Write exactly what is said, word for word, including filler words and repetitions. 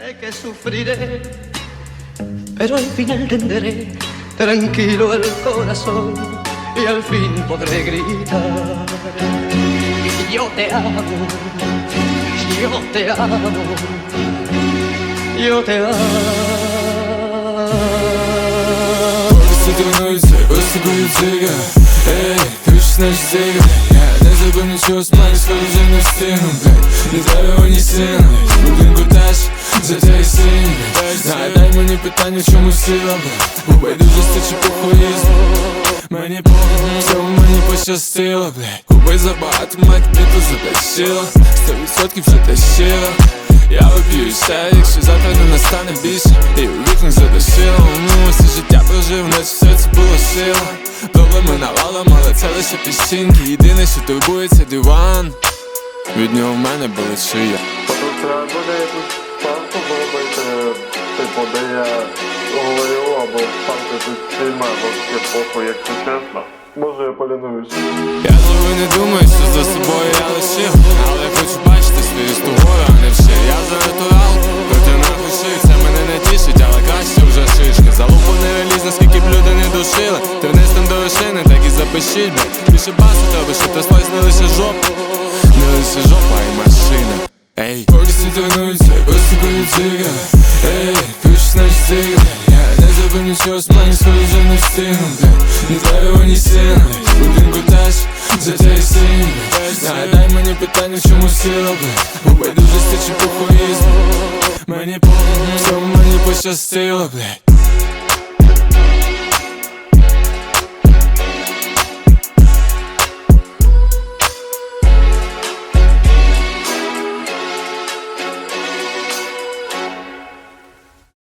Sé que sufriré, pero al final tendré tranquilo el corazón y al fin podré gritar: yo te amo, yo te amo, yo te amo. Повісти тренуються, висикують зига. Ей, кричиш наш зига. Я не забив нічого, смак, скоро вже не встигну, блядь. Не треба ні сина, будинку теж за те синь. Нагадай мені питання, чому сила, блядь. У байдужості чи похуїзму. Мені похуй, всьому мені пощастило, блядь. Купи забагато, мать піту затащила. Сто відсотків вже тащила. Я вип'ю ще, якщо завтра не настане більше. І у вікнах задушило. Ну, все життя прожив, наче все це було сила. Проблеми навалом, але це лише піщинки. Єдине, що турбується диван. Від нього в мене болить шия. Тут треба буде якусь панку зробити, типу, де я говорю, або панку тут фільма, або таке похуй, якщо чесно. Може я полінуюсь. Я живу і не думаю, що за собою я лишив. Але хочу бачити свою стугою, а не вшив. Я за натурал, проти нахуй шив. Це мене не тішить, але краще вже шишки. Залупу не реліз, наскільки б люди не душили. Ти вниз там до вершини, так і запишіть, блядь. Більше басу треба, щоб тряслась не лише жопа. Не лише жопа, а й машина. Ей, поки всі тренуються, висикують зига. Ей, кричиш наш зига. Я не забив нічого, смак, скоро вже не встигну, блядь. Не треба ні сина, будинку теж за те синь. Нагадай мені питання, чому сила, блядь. У байдужості чи похуїзму. Мені похуй, всьому мені пощастило, блядь.